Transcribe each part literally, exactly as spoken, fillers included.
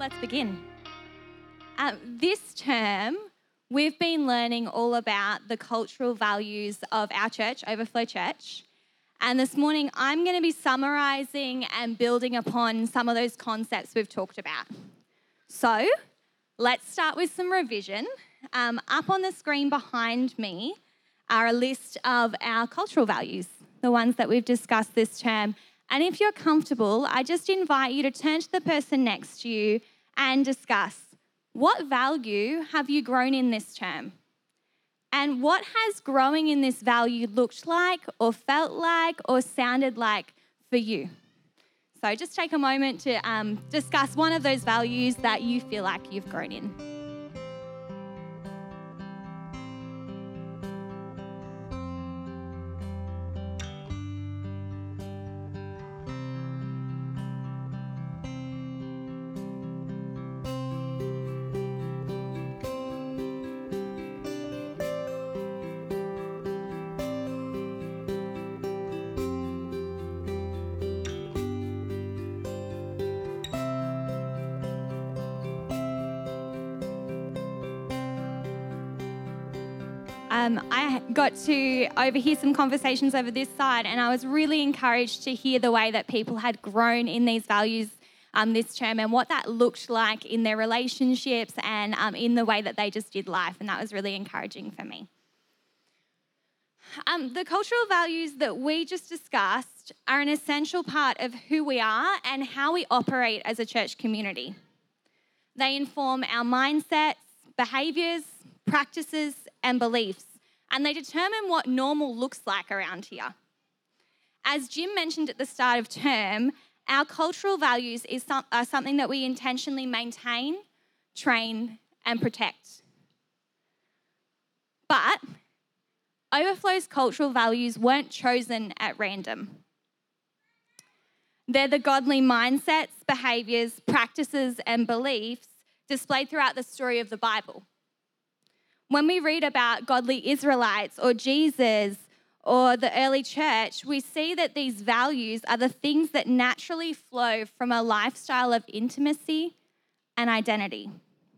let's begin. Uh, this term, we've been learning all about the cultural values of our church, Overflow Church. And this morning, I'm going to be summarising and building upon some of those concepts we've talked about. So, let's start with some revision. Um, up on the screen behind me are a list of our cultural values, the ones that we've discussed this term. And if you're comfortable, I just invite you to turn to the person next to you and discuss, what value have you grown in this term? And what has growing in this value looked like or felt like or sounded like for you? So just take a moment to um, discuss one of those values that you feel like you've grown in. Um, I got to overhear some conversations over this side, and I was really encouraged to hear the way that people had grown in these values um, this term and what that looked like in their relationships and um, in the way that they just did life, and that was really encouraging for me. Um, the cultural values that we just discussed are an essential part of who we are and how we operate as a church community. They inform our mindsets, behaviours, practices, and beliefs, and they determine what normal looks like around here. As Jim mentioned at the start of term, our cultural values is some, are something that we intentionally maintain, train, and protect. But Overflow's cultural values weren't chosen at random. They're the godly mindsets, behaviours, practices, and beliefs displayed throughout the story of the Bible. When we read about godly Israelites or Jesus or the early church, we see that these values are the things that naturally flow from a lifestyle of intimacy and identity.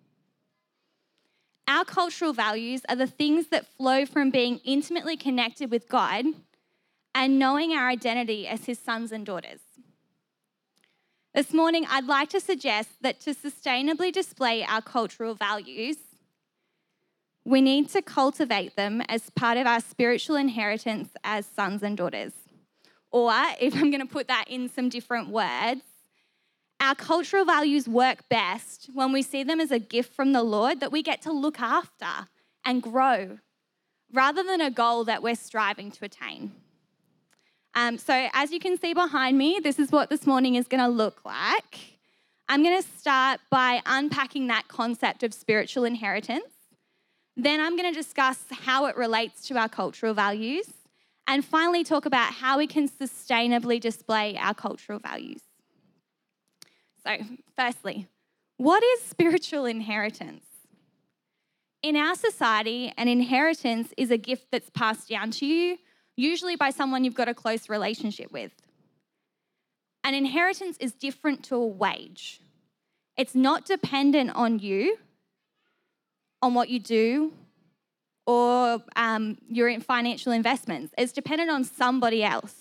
Our cultural values are the things that flow from being intimately connected with God and knowing our identity as His sons and daughters. This morning, I'd like to suggest that to sustainably display our cultural values, we need to cultivate them as part of our spiritual inheritance as sons and daughters. Or, if I'm going to put that in some different words, our cultural values work best when we see them as a gift from the Lord that we get to look after and grow, rather than a goal that we're striving to attain. Um, so as you can see behind me, this is what this morning is going to look like. I'm going to start by unpacking that concept of spiritual inheritance. Then I'm going to discuss how it relates to our cultural values, and finally talk about how we can sustainably display our cultural values. So, firstly, what is spiritual inheritance? In our society, an inheritance is a gift that's passed down to you, usually by someone you've got a close relationship with. An inheritance is different to a wage. It's not dependent on you, on what you do, or um, your financial investments. It's dependent on somebody else.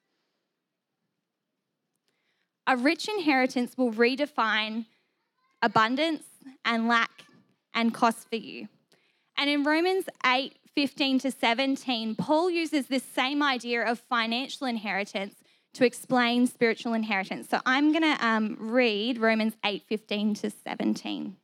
A rich inheritance will redefine abundance and lack and cost for you. And in Romans eight, fifteen to seventeen, Paul uses this same idea of financial inheritance to explain spiritual inheritance. So I'm going to um, read Romans eight, fifteen to seventeen.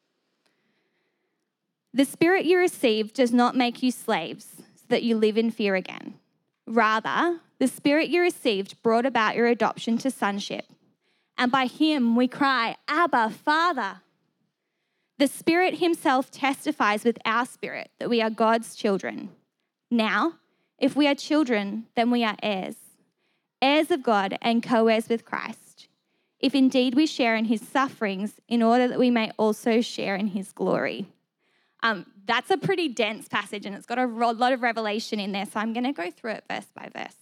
The Spirit you received does not make you slaves so that you live in fear again. Rather, the Spirit you received brought about your adoption to sonship. And by Him we cry, Abba, Father. The Spirit Himself testifies with our spirit that we are God's children. Now, if we are children, then we are heirs, heirs of God and co-heirs with Christ, if indeed we share in His sufferings, in order that we may also share in His glory. Um, that's a pretty dense passage, and it's got a lot of revelation in there, so I'm going to go through it verse by verse.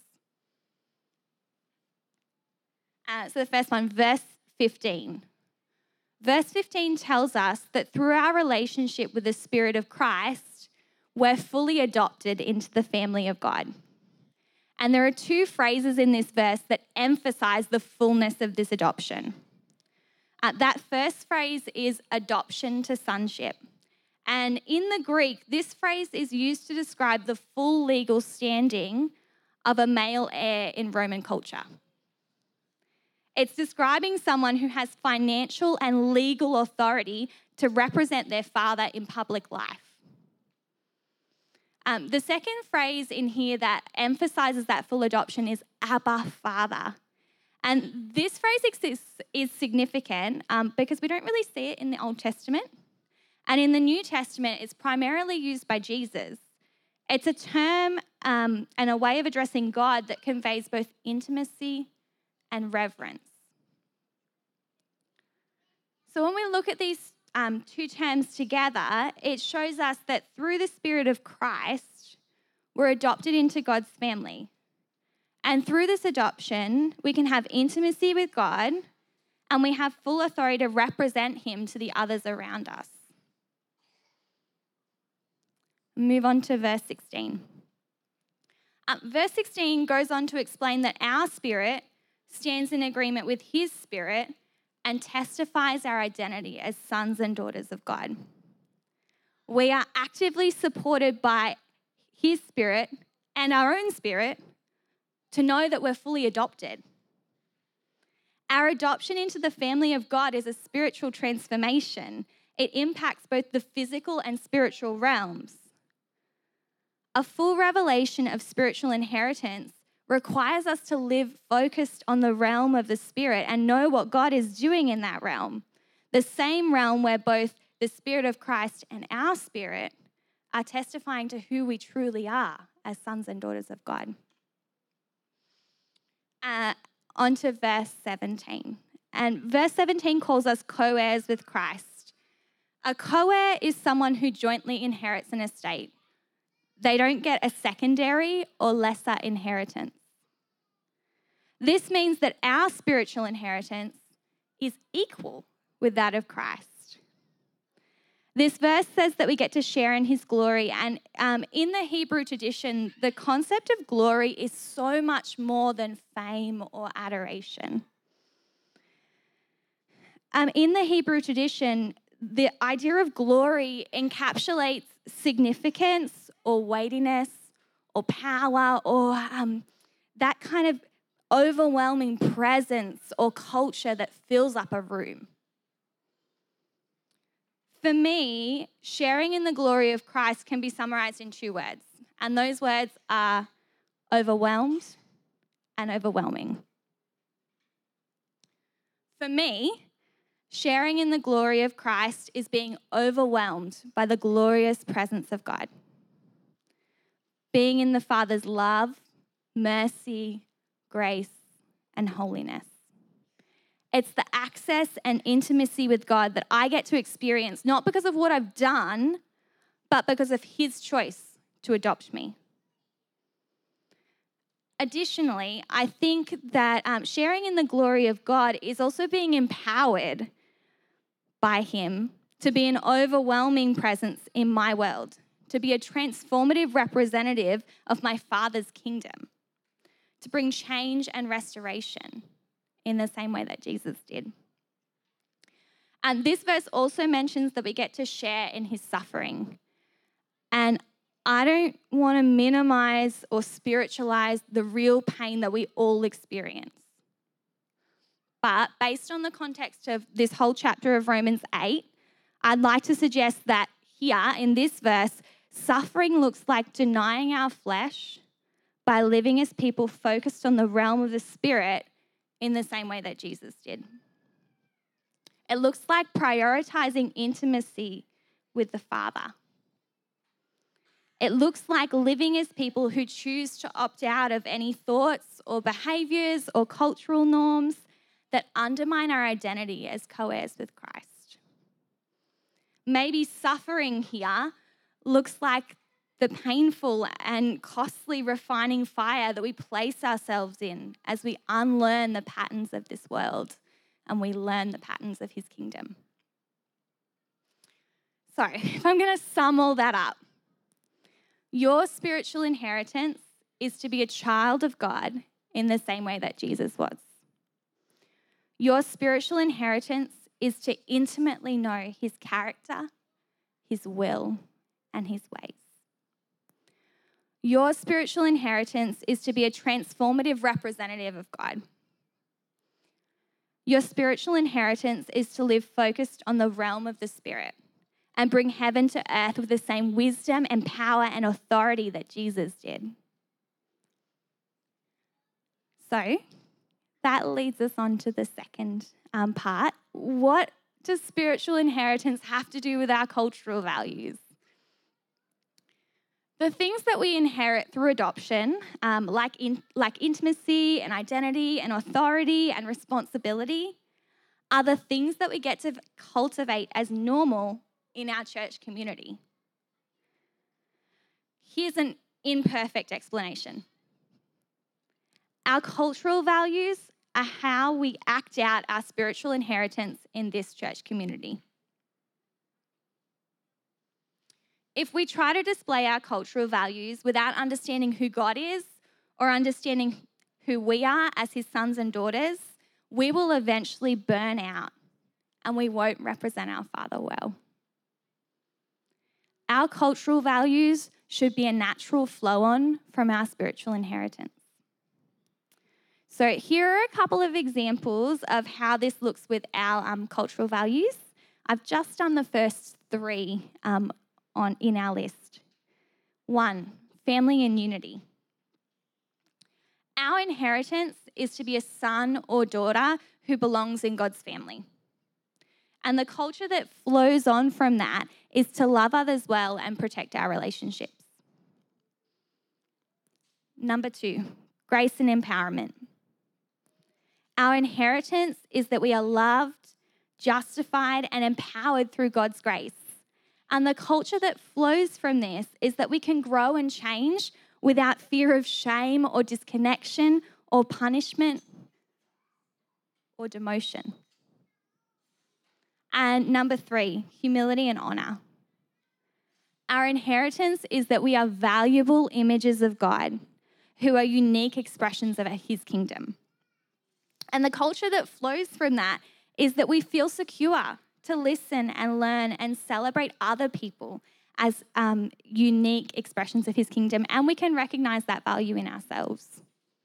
Uh, so the first one, verse fifteen. Verse fifteen tells us that through our relationship with the Spirit of Christ, we're fully adopted into the family of God. And there are two phrases in this verse that emphasize the fullness of this adoption. Uh, that first phrase is adoption to sonship. And in the Greek, this phrase is used to describe the full legal standing of a male heir in Roman culture. It's describing someone who has financial and legal authority to represent their father in public life. Um, the second phrase in here that emphasizes that full adoption is Abba, Father. And this phrase exists, is significant um, because we don't really see it in the Old Testament. And in the New Testament, it's primarily used by Jesus. It's a term um, and a way of addressing God that conveys both intimacy and reverence. So when we look at these um, two terms together, it shows us that through the Spirit of Christ, we're adopted into God's family. And through this adoption, we can have intimacy with God and we have full authority to represent Him to the others around us. Move on to verse sixteen. Um, verse sixteen goes on to explain that our spirit stands in agreement with His Spirit and testifies our identity as sons and daughters of God. We are actively supported by His Spirit and our own spirit to know that we're fully adopted. Our adoption into the family of God is a spiritual transformation. It impacts both the physical and spiritual realms. A full revelation of spiritual inheritance requires us to live focused on the realm of the Spirit and know what God is doing in that realm, the same realm where both the Spirit of Christ and our spirit are testifying to who we truly are as sons and daughters of God. Uh, on to verse seventeen. And verse seventeen calls us co-heirs with Christ. A co-heir is someone who jointly inherits an estate. They don't get a secondary or lesser inheritance. This means that our spiritual inheritance is equal with that of Christ. This verse says that we get to share in His glory, and um, in the Hebrew tradition, the concept of glory is so much more than fame or adoration. Um, in the Hebrew tradition, the idea of glory encapsulates significance or weightiness or power or um, that kind of overwhelming presence or culture that fills up a room. For me, sharing in the glory of Christ can be summarized in two words, and those words are overwhelmed and overwhelming. For me, sharing in the glory of Christ is being overwhelmed by the glorious presence of God. Being in the Father's love, mercy, grace, and holiness. It's the access and intimacy with God that I get to experience, not because of what I've done, but because of His choice to adopt me. Additionally, I think that um, sharing in the glory of God is also being empowered by Him to be an overwhelming presence in my world, to be a transformative representative of my Father's kingdom, to bring change and restoration in the same way that Jesus did. And this verse also mentions that we get to share in His suffering. And I don't want to minimize or spiritualize the real pain that we all experience. But based on the context of this whole chapter of Romans eight, I'd like to suggest that here in this verse, suffering looks like denying our flesh by living as people focused on the realm of the Spirit in the same way that Jesus did. It looks like prioritizing intimacy with the Father. It looks like living as people who choose to opt out of any thoughts or behaviors or cultural norms that undermine our identity as co-heirs with Christ. Maybe suffering here looks like the painful and costly refining fire that we place ourselves in as we unlearn the patterns of this world and we learn the patterns of His kingdom. So, if I'm going to sum all that up, your spiritual inheritance is to be a child of God in the same way that Jesus was. Your spiritual inheritance is to intimately know his character, his will, and his ways. Your spiritual inheritance is to be a transformative representative of God. Your spiritual inheritance is to live focused on the realm of the Spirit and bring heaven to earth with the same wisdom and power and authority that Jesus did. So that leads us on to the second um, part. What does spiritual inheritance have to do with our cultural values? The things that we inherit through adoption, um, like, in, like intimacy and identity and authority and responsibility, are the things that we get to cultivate as normal in our church community. Here's an imperfect explanation. Our cultural values are how we act out our spiritual inheritance in this church community. If we try to display our cultural values without understanding who God is or understanding who we are as his sons and daughters, we will eventually burn out and we won't represent our Father well. Our cultural values should be a natural flow on from our spiritual inheritance. So here are a couple of examples of how this looks with our um, cultural values. I've just done the first three um, on in our list. One, family and unity. Our inheritance is to be a son or daughter who belongs in God's family. And the culture that flows on from that is to love others well and protect our relationships. Number two, grace and empowerment. Our inheritance is that we are loved, justified, and empowered through God's grace. And the culture that flows from this is that we can grow and change without fear of shame or disconnection or punishment or demotion. And number three, humility and honor. Our inheritance is that we are valuable images of God who are unique expressions of his kingdom. And the culture that flows from that is that we feel secure to listen and learn and celebrate other people as um, unique expressions of his kingdom, and we can recognize that value in ourselves.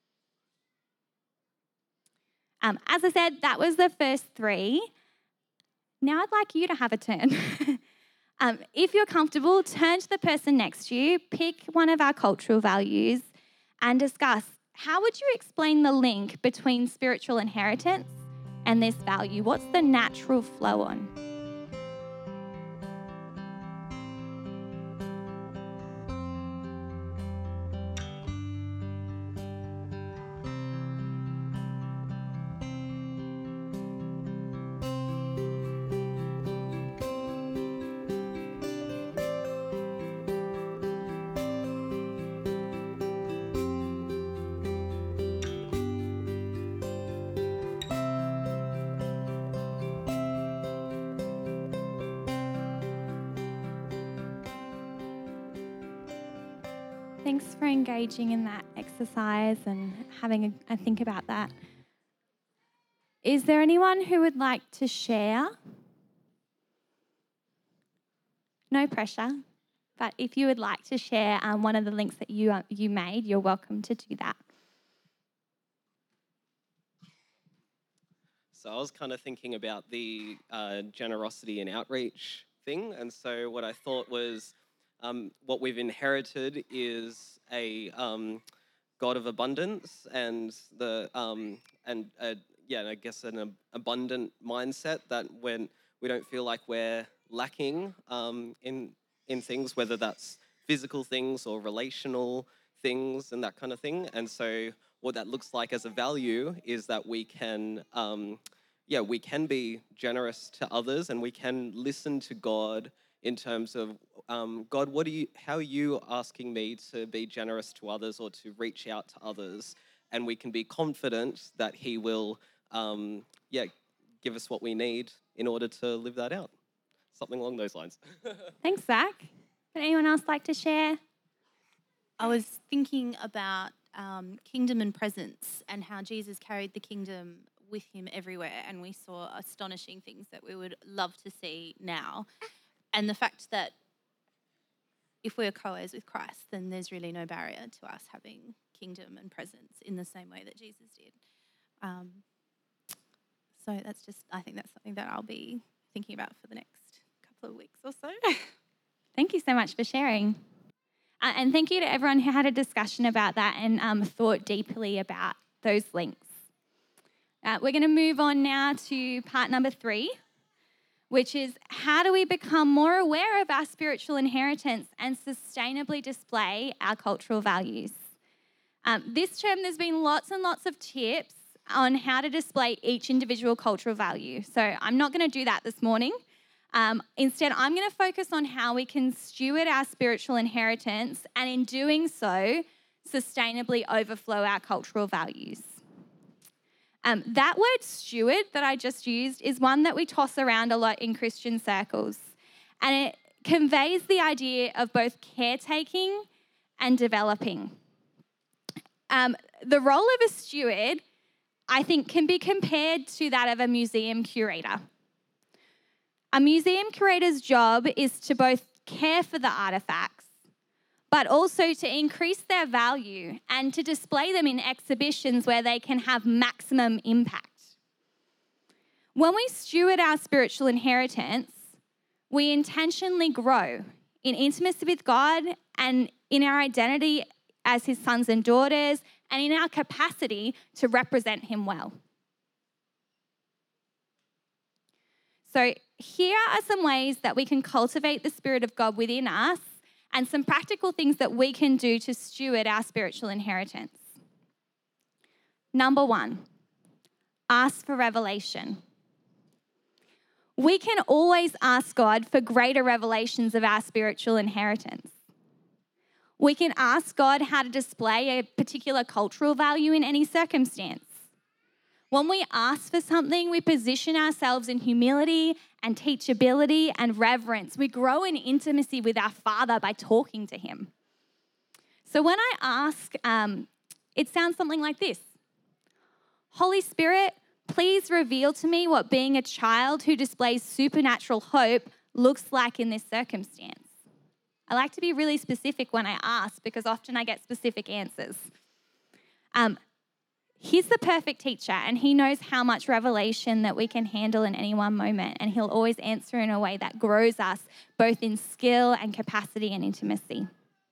Um, as I said, that was the first three. Now I'd like you to have a turn. um, if you're comfortable, turn to the person next to you, pick one of our cultural values, and discuss how would you explain the link between spiritual inheritance and this value? What's the natural flow on? Thanks for engaging in that exercise and having a, a think about that. Is there anyone who would like to share? No pressure, but if you would like to share um, one of the links that you, uh, you made, you're welcome to do that. So I was kind of thinking about the uh, generosity and outreach thing, and so what I thought was um, what we've inherited is a um, God of abundance and the um, and uh, yeah, I guess an ab- abundant mindset that when we don't feel like we're lacking um, in in things, whether that's physical things or relational things and that kind of thing, and so what that looks like as a value is that we can. Um, yeah, we can be generous to others and we can listen to God in terms of, um, God, what are you, how are you asking me to be generous to others or to reach out to others? And we can be confident that he will, um, yeah, give us what we need in order to live that out. something along those lines. Thanks, Zach. Would anyone else like to share? I was thinking about um, kingdom and presence and how Jesus carried the kingdom with him everywhere, and we saw astonishing things that we would love to see now. And the fact that if we're co-heirs with Christ, then there's really no barrier to us having kingdom and presence in the same way that Jesus did. Um, so that's just, I think that's something that I'll be thinking about for the next couple of weeks or so. Thank you so much for sharing. Uh, and thank you to everyone who had a discussion about that and um, thought deeply about those links. Uh, we're going to move on now to part number three, which is how do we become more aware of our spiritual inheritance and sustainably display our cultural values? Um, this term, there's been lots and lots of tips on how to display each individual cultural value. So I'm not going to do that this morning. Um, instead, I'm going to focus on how we can steward our spiritual inheritance and in doing so, sustainably overflow our cultural values. Um, that word steward that I just used is one that we toss around a lot in Christian circles. And it conveys the idea of both caretaking and developing. Um, the role of a steward, I think, can be compared to that of a museum curator. A museum curator's job is to both care for the artifacts, but also to increase their value and to display them in exhibitions where they can have maximum impact. When we steward our spiritual inheritance, we intentionally grow in intimacy with God and in our identity as his sons and daughters and in our capacity to represent him well. So here are some ways that we can cultivate the Spirit of God within us and some practical things that we can do to steward our spiritual inheritance. Number one, ask for revelation. We can always ask God for greater revelations of our spiritual inheritance. We can ask God how to display a particular cultural value in any circumstance. When we ask for something, we position ourselves in humility and teachability and reverence. We grow in intimacy with our Father by talking to him. So when I ask, um, it sounds something like this. Holy Spirit, please reveal to me what being a child who displays supernatural hope looks like in this circumstance. I like to be really specific when I ask because often I get specific answers. Um, He's the perfect teacher and he knows how much revelation that we can handle in any one moment, and he'll always answer in a way that grows us both in skill and capacity and intimacy.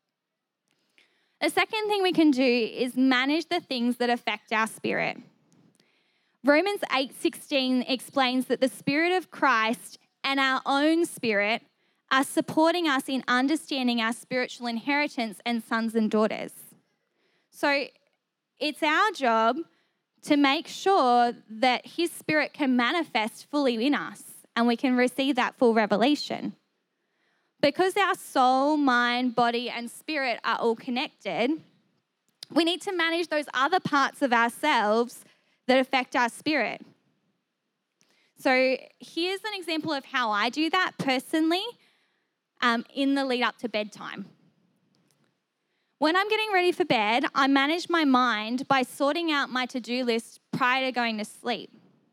The second thing we can do is manage the things that affect our spirit. Romans eight sixteen explains that the Spirit of Christ and our own spirit are supporting us in understanding our spiritual inheritance and sons and daughters. So it's our job to make sure that his Spirit can manifest fully in us and we can receive that full revelation. Because our soul, mind, body, and spirit are all connected, we need to manage those other parts of ourselves that affect our spirit. So here's an example of how I do that personally um, in the lead up to bedtime. When I'm getting ready for bed, I manage my mind by sorting out my to-do list prior to going to sleep.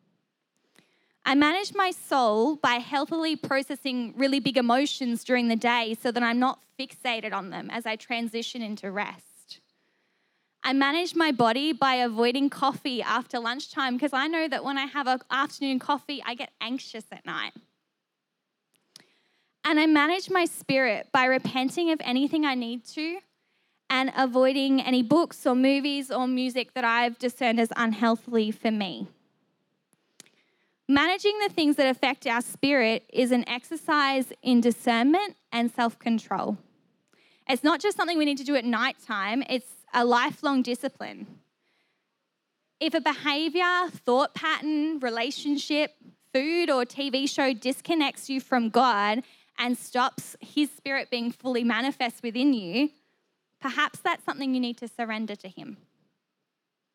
I manage my soul by healthily processing really big emotions during the day so that I'm not fixated on them as I transition into rest. I manage my body by avoiding coffee after lunchtime because I know that when I have an afternoon coffee, I get anxious at night. And I manage my spirit by repenting of anything I need to and avoiding any books or movies or music that I've discerned as unhealthy for me. Managing the things that affect our spirit is an exercise in discernment and self-control. It's not just something we need to do at nighttime, it's a lifelong discipline. If a behavior, thought pattern, relationship, food, or T V show disconnects you from God and stops his Spirit being fully manifest within you, perhaps that's something you need to surrender to him.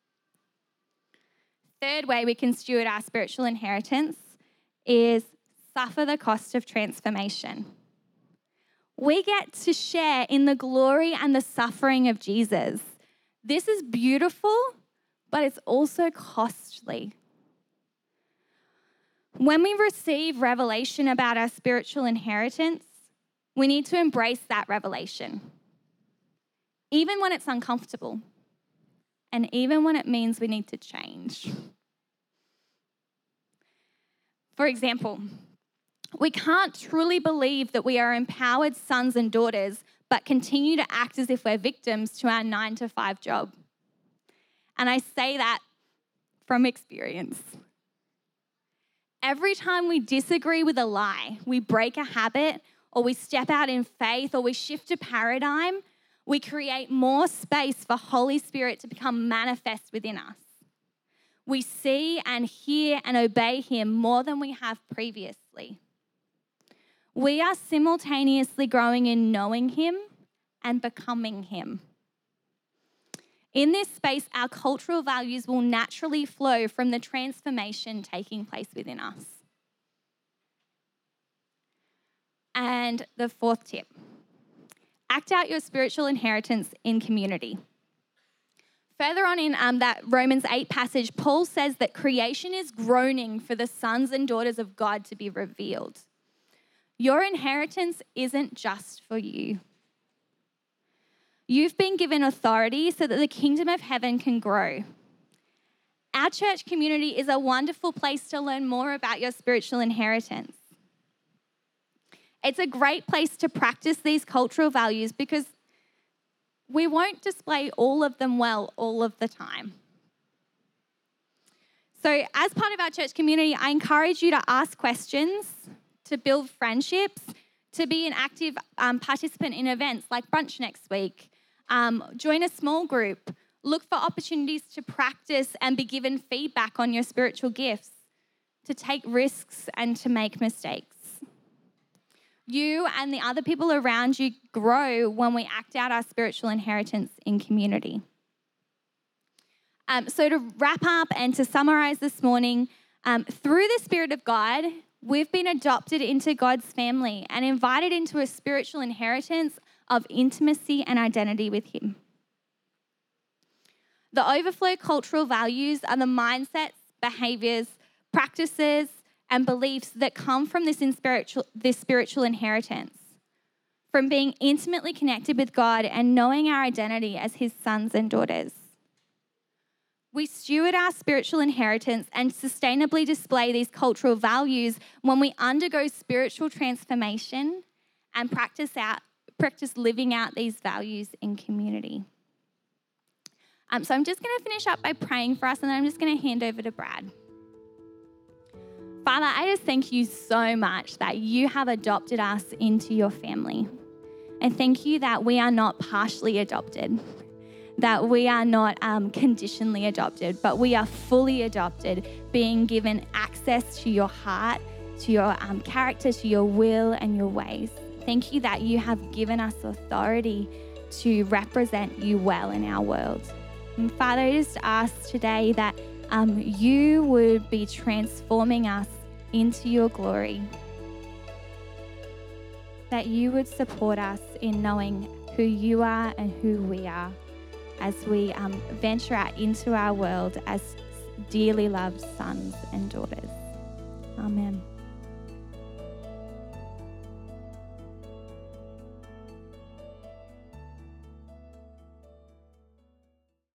Third way we can steward our spiritual inheritance is suffer the cost of transformation. We get to share in the glory and the suffering of Jesus. This is beautiful, but it's also costly. When we receive revelation about our spiritual inheritance, we need to embrace that revelation, even when it's uncomfortable, and even when it means we need to change. For example, we can't truly believe that we are empowered sons and daughters, but continue to act as if we're victims to our nine to five job. And I say that from experience. Every time we disagree with a lie, we break a habit, or we step out in faith, or we shift a paradigm, we create more space for Holy Spirit to become manifest within us. We see and hear and obey him more than we have previously. We are simultaneously growing in knowing him and becoming him. In this space, our cultural values will naturally flow from the transformation taking place within us. And the fourth tip, act out your spiritual inheritance in community. Further on in um, that Romans eight passage, Paul says that creation is groaning for the sons and daughters of God to be revealed. Your inheritance isn't just for you. You've been given authority so that the kingdom of heaven can grow. Our church community is a wonderful place to learn more about your spiritual inheritance. It's a great place to practice these cultural values because we won't display all of them well all of the time. So as part of our church community, I encourage you to ask questions, to build friendships, to be an active um, participant in events like brunch next week. Um, join a small group. Look for opportunities to practice and be given feedback on your spiritual gifts, to take risks and to make mistakes. You and the other people around you grow when we act out our spiritual inheritance in community. Um, so to wrap up and to summarize this morning, um, through the Spirit of God, we've been adopted into God's family and invited into a spiritual inheritance of intimacy and identity with him. The overflow cultural values are the mindsets, behaviors, practices, and beliefs that come from this, in spiritual, this spiritual inheritance, from being intimately connected with God and knowing our identity as his sons and daughters. We steward our spiritual inheritance and sustainably display these cultural values when we undergo spiritual transformation and practice out, practice living out these values in community. Um, so I'm just going to finish up by praying for us, and then I'm just going to hand over to Brad. Father, I just thank you so much that you have adopted us into your family. And thank you that we are not partially adopted, that we are not um, conditionally adopted, but we are fully adopted, being given access to your heart, to your um, character, to your will and your ways. Thank you that you have given us authority to represent you well in our world. And Father, I just ask today that um, you would be transforming us into your glory, that you would support us in knowing who you are and who we are as we um, venture out into our world as dearly loved sons and daughters. Amen.